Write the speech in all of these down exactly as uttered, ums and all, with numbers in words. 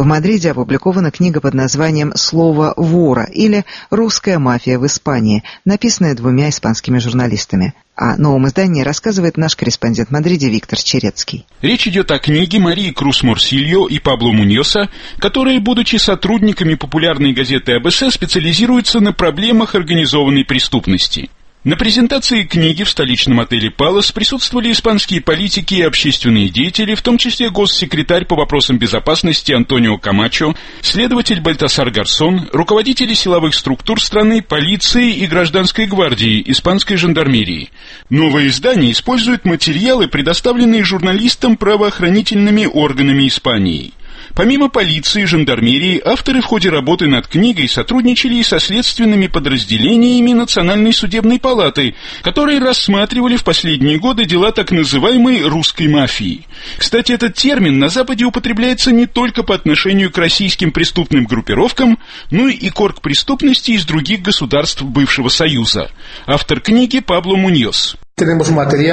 В Мадриде опубликована книга под названием «Слово вора» или «Русская мафия в Испании», написанная двумя испанскими журналистами. О новом издании рассказывает наш корреспондент в Мадриде Виктор Черецкий. Речь идет о книге Марии Крус Морсильо и Пабло Муньоса, которые, будучи сотрудниками популярной газеты эй би эс, специализируются на проблемах организованной преступности. На презентации книги в столичном отеле «Палас» присутствовали испанские политики и общественные деятели, в том числе госсекретарь по вопросам безопасности Антонио Камачо, следователь Бальтасар Гарсон, руководители силовых структур страны, полиции и гражданской гвардии, испанской жандармерии. Новое издание использует материалы, предоставленные журналистам правоохранительными органами Испании. Помимо полиции и жандармерии, авторы в ходе работы над книгой сотрудничали и со следственными подразделениями Национальной судебной палаты, которые рассматривали в последние годы дела так называемой «русской мафии». Кстати, этот термин на Западе употребляется не только по отношению к российским преступным группировкам, но и к оргпреступности из других государств бывшего Союза. Автор книги Пабло Муньос. У нас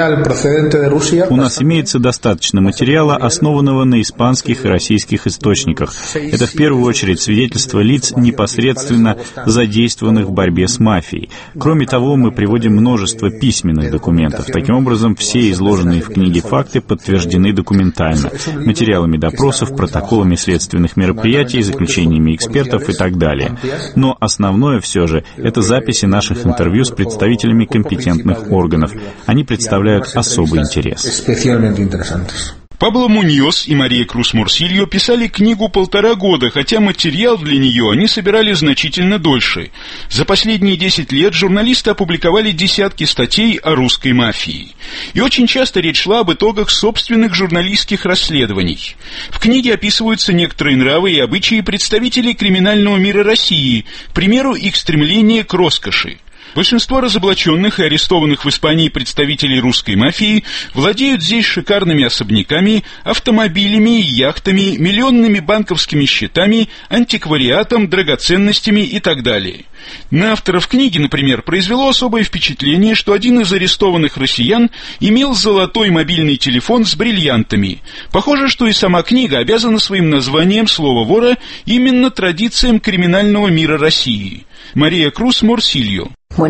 имеется достаточно материала, основанного на испанских и российских источниках. Это в первую очередь свидетельства лиц, непосредственно задействованных в борьбе с мафией. Кроме того, мы приводим множество письменных документов. Таким образом, все изложенные в книге факты подтверждены документально, материалами допросов, протоколами следственных мероприятий, заключениями экспертов и так далее. Но основное все же — это записи наших интервью с представителями компетентных органов. Они представляют особый интерес. Пабло Муньос и Мария Крус Морсильо писали книгу полтора года, хотя материал для нее они собирали значительно дольше. За последние десять лет журналисты опубликовали десятки статей о русской мафии. И очень часто речь шла об итогах собственных журналистских расследований. В книге описываются некоторые нравы и обычаи представителей криминального мира России, к примеру, их стремление к роскоши. Большинство разоблаченных и арестованных в Испании представителей русской мафии владеют здесь шикарными особняками, автомобилями, яхтами, миллионными банковскими счетами, антиквариатом, драгоценностями и так далее. На авторов книги, например, произвело особое впечатление, что один из арестованных россиян имел золотой мобильный телефон с бриллиантами. Похоже, что и сама книга обязана своим названием «Слово вора» именно традициям криминального мира России. Мария Крус Морсильо.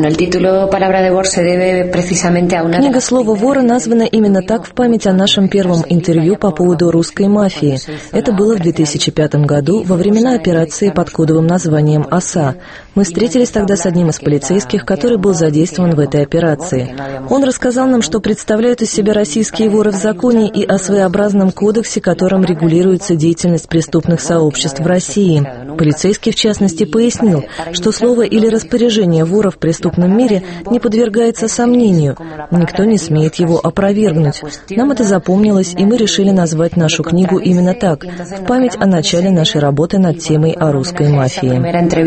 Книга «Слово вора» названа именно так в память о нашем первом интервью по поводу русской мафии. Это было в две тысячи пятом году, во времена операции под кодовым названием «Оса». Мы встретились тогда с одним из полицейских, который был задействован в этой операции. Он рассказал нам, что представляют из себя российские воры в законе и о своеобразном кодексе, которым регулируется деятельность преступных сообществ в России. Полицейский, в частности, пояснил, что слово или распоряжение вора в преступном мире не подвергается сомнению. Никто не смеет его опровергнуть. Нам это запомнилось, и мы решили назвать нашу книгу именно так, в память о начале нашей работы над темой о русской мафии.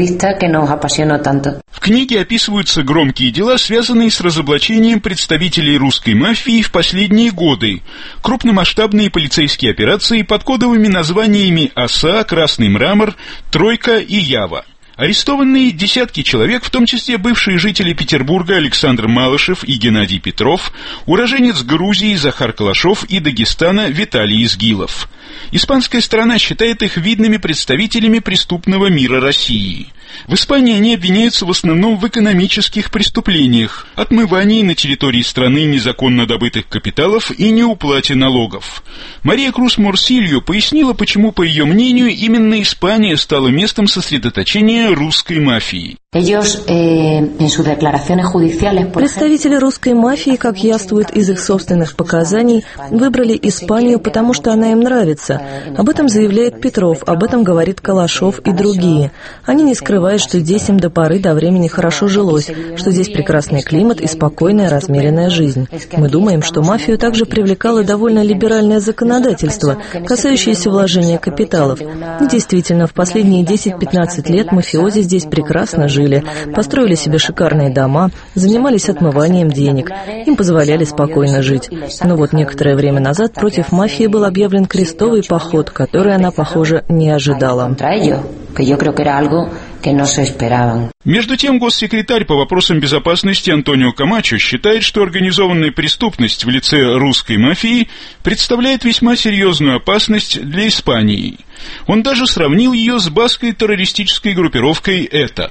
В книге описываются громкие дела, связанные с разоблачением представителей русской мафии в последние годы. Крупномасштабные полицейские операции под кодовыми названиями «Оса», «Красный мрамор», «Тройка» и «Ява». Арестованные десятки человек, в том числе бывшие жители Петербурга Александр Малышев и Геннадий Петров, уроженец Грузии Захар Калашов и Дагестана Виталий Изгилов. Испанская сторона считает их видными представителями преступного мира России. В Испании они обвиняются в основном в экономических преступлениях, отмывании на территории страны незаконно добытых капиталов и неуплате налогов. Мария Крус Морсильо пояснила, почему, по ее мнению, именно Испания стала местом сосредоточения русской мафии. Представители русской мафии, как явствует из их собственных показаний, выбрали Испанию, потому что она им нравится. Об этом заявляет Петров, об этом говорит Калашов и другие. Они не скрывают, что здесь им до поры до времени хорошо жилось, что здесь прекрасный климат и спокойная, размеренная жизнь. Мы думаем, что мафию также привлекало довольно либеральное законодательство, касающееся вложения капиталов. И действительно, в последние десять-пятнадцать лет мафиози здесь прекрасно жили. жили, построили себе шикарные дома, занимались отмыванием денег. Им позволяли спокойно жить. Но вот некоторое время назад против мафии был объявлен крестовый поход, который она, похоже, не ожидала. Между тем, госсекретарь по вопросам безопасности Антонио Камачо считает, что организованная преступность в лице русской мафии представляет весьма серьезную опасность для Испании. Он даже сравнил ее с баскской террористической группировкой «Эта».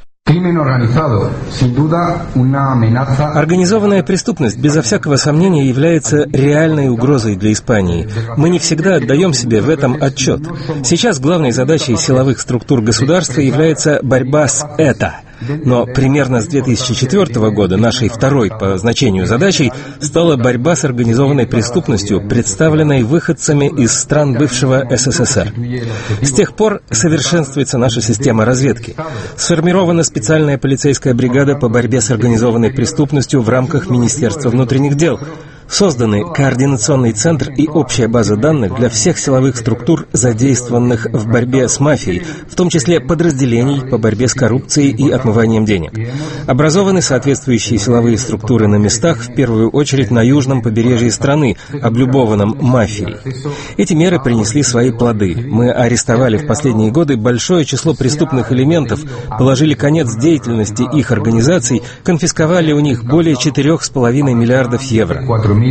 Организованная преступность, безо всякого сомнения, является реальной угрозой для Испании. Мы не всегда отдаем себе в этом отчет. Сейчас главной задачей силовых структур государства является борьба с «это». Но примерно с две тысячи четвёртого года нашей второй по значению задачей стала борьба с организованной преступностью, представленной выходцами из стран бывшего СССР. С тех пор совершенствуется наша система разведки. Сформирована специальная полицейская бригада по борьбе с организованной преступностью в рамках Министерства внутренних дел. Созданы координационный центр и общая база данных для всех силовых структур, задействованных в борьбе с мафией, в том числе подразделений по борьбе с коррупцией и отмыванием денег. Образованы соответствующие силовые структуры на местах, в первую очередь на южном побережье страны, облюбованном мафией. Эти меры принесли свои плоды. Мы арестовали в последние годы большое число преступных элементов, положили конец деятельности их организаций, конфисковали у них более четырех с половиной миллиардов евро.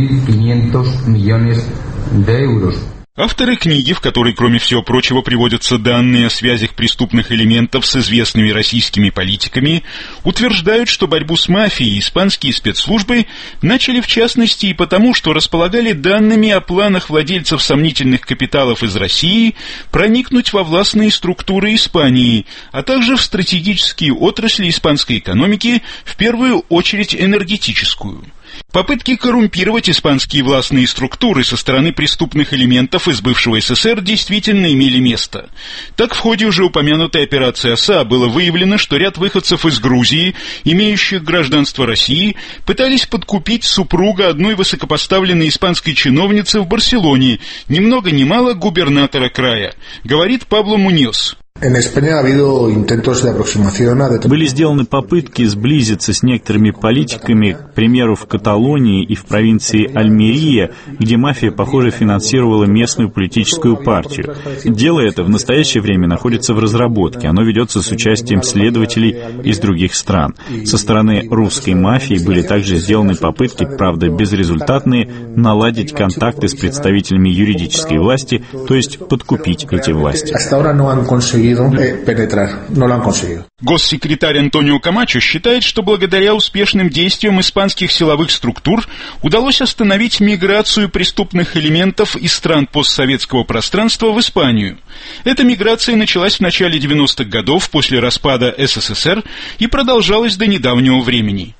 Авторы книги, в которой, кроме всего прочего, приводятся данные о связях преступных элементов с известными российскими политиками, утверждают, что борьбу с мафией испанские спецслужбы начали в частности и потому, что располагали данными о планах владельцев сомнительных капиталов из России проникнуть во властные структуры Испании, а также в стратегические отрасли испанской экономики, в первую очередь энергетическую. Попытки коррумпировать испанские властные структуры со стороны преступных элементов из бывшего СССР действительно имели место. Так, в ходе уже упомянутой операции «Оса» было выявлено, что ряд выходцев из Грузии, имеющих гражданство России, пытались подкупить супруга одной высокопоставленной испанской чиновницы в Барселоне, ни много ни мало губернатора края, говорит Пабло Муньос. Были сделаны попытки сблизиться с некоторыми политиками, к примеру, в Каталонии и в провинции Альмерия, где мафия, похоже, финансировала местную политическую партию. Дело это в настоящее время находится в разработке. Оно ведется с участием следователей из других стран. Со стороны русской мафии были также сделаны попытки, правда безрезультатные, наладить контакты с представителями юридической власти, то есть подкупить эти власти. Госсекретарь Антонио Камачо считает, что благодаря успешным действиям испанских силовых структур удалось остановить миграцию преступных элементов из стран постсоветского пространства в Испанию. Эта миграция началась в начале девяностых годов после распада СССР и продолжалась до недавнего времени.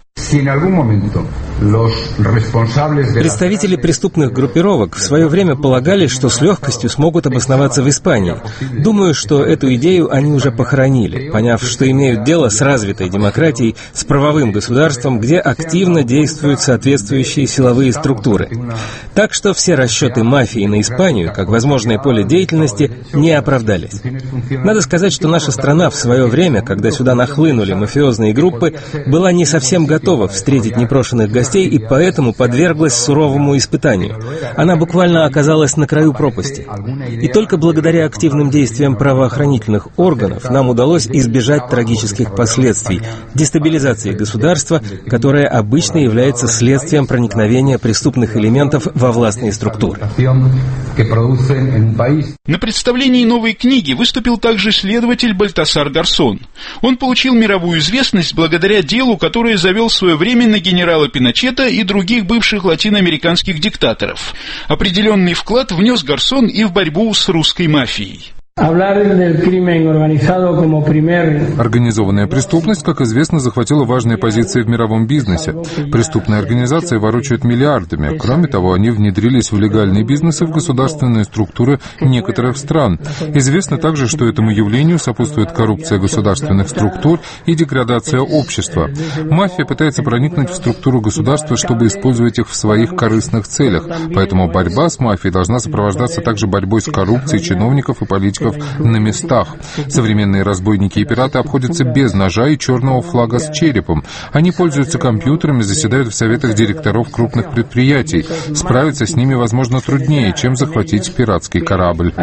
Представители преступных группировок в свое время полагали, что с легкостью смогут обосноваться в Испании. Думаю, что эту идею они уже похоронили, поняв, что имеют дело с развитой демократией, с правовым государством, где активно действуют соответствующие силовые структуры. Так что все расчеты мафии на Испанию, как возможное поле деятельности, не оправдались. Надо сказать, что наша страна в свое время, когда сюда нахлынули мафиозные группы, была не совсем готова готова встретить непрошенных гостей и поэтому подверглась суровому испытанию. Она буквально оказалась на краю пропасти. И только благодаря активным действиям правоохранительных органов нам удалось избежать трагических последствий – дестабилизации государства, которая обычно является следствием проникновения преступных элементов во властные структуры. На представлении новой книги выступил также следователь Бальтасар Гарсон. Он получил мировую известность благодаря делу, которое завел в свое время на генерала Пиночета и других бывших латиноамериканских диктаторов. Определенный вклад внес Гарсон и в борьбу с русской мафией. Организованная преступность, как известно, захватила важные позиции в мировом бизнесе. Преступные организации ворочают миллиардами. Кроме того, они внедрились в легальный бизнес и в государственные структуры некоторых стран. Известно также, что этому явлению сопутствует коррупция государственных структур и деградация общества. Мафия пытается проникнуть в структуру государства, чтобы использовать их в своих корыстных целях. Поэтому борьба с мафией должна сопровождаться также борьбой с коррупцией чиновников и политиков разбойников на местах. Современные разбойники и пираты обходятся без ножа и черного флага с черепом. Они пользуются компьютерами, заседают в советах директоров крупных предприятий. Справиться с ними, возможно, труднее, чем захватить пиратский корабль.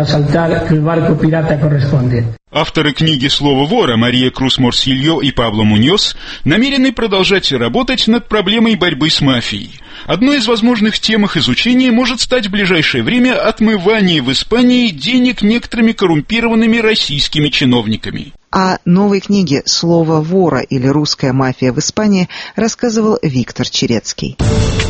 Авторы книги «Слово вора» Мария Крус-Морсильо и Пабло Муньос намерены продолжать работать над проблемой борьбы с мафией. Одной из возможных тем их изучения может стать в ближайшее время отмывание в Испании денег некоторыми коррумпированными российскими чиновниками. О новой книге «Слово вора» или «Русская мафия в Испании» рассказывал Виктор Черецкий.